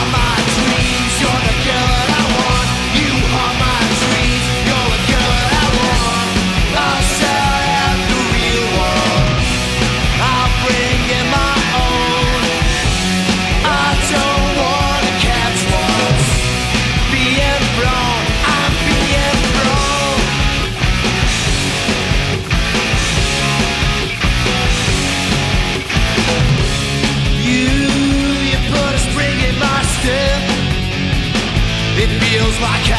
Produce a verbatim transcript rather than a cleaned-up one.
haunt my dreams. You're the girl that I want. You haunt my dreams. You're the girl that I want. I'll sell out the real one. I'll bring in my own. I don't wanna catch what's being thrown. I'm being thrown. You, you put a spring in my step. It feels like